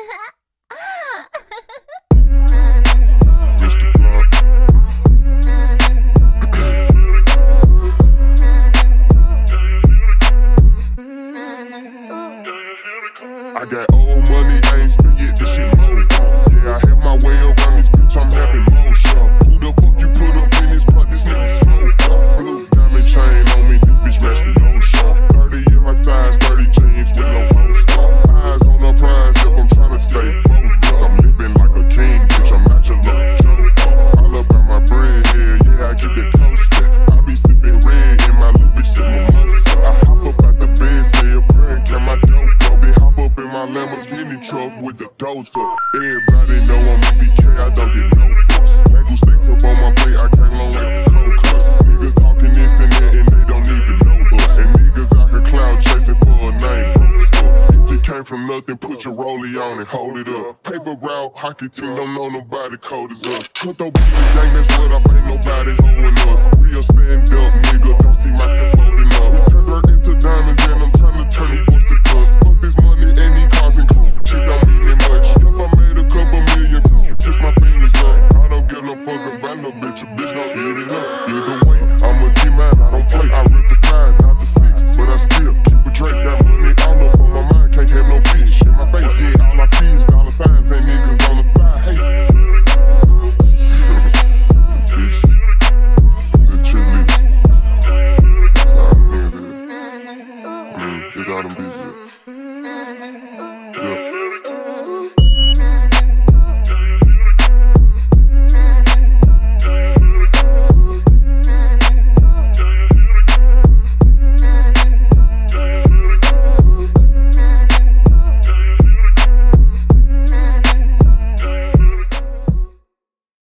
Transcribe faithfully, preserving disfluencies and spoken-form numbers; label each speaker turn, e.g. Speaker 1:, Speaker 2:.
Speaker 1: Mister Block. I got old money, I ain't spent yet, this shit low. Yeah, I have my way around this bitch, I'm having motion. Who the fuck you put up in this pot, this nigga slow. Blue diamond chain on me, this bitch match the ocean. thirty in my size, thirty jeans with no holster. Eyes on the prize, yep, I'm tryna stay focused. I'm living like a king, bitch, I'm not your little joke. All about my bread here, yeah, I keep it toasted. I be sipping red and my little bitch sip mimosa. I hop up out the bed, say a prayer, and my dope up. Then hop up in my Lamborghini truck with the dozer. Everybody know I'm M B K, I don't get no fuss. Mango steaks up on my plate, I can't long like the cold cuss. Niggas talking this and that and they don't even know us. And niggas out here cloud chasing for a name. If you came from nothing, put your rollie on and hold it up. Paper route, hockey team, don't know nobody cold as us. Cut those bitches, gang, that's what I ain't nobody holding us. Real stand up, nigga, don't see myself holding up. We turn dirt into diamonds and I'm trying to turn these boys to dust. Fuck this money and these cars and cool. Shit don't mean it much. Yep, I made a couple million, just my fingers up. I don't give no fuck about no bitch, a bitch don't eat it up. Either way, I'm a G-man, I don't play. I rip the five, not the six, but I still keep a Drake. That money all up on my mind, can't have no bitch in my face. Yeah, all I see is dollar signs and niggas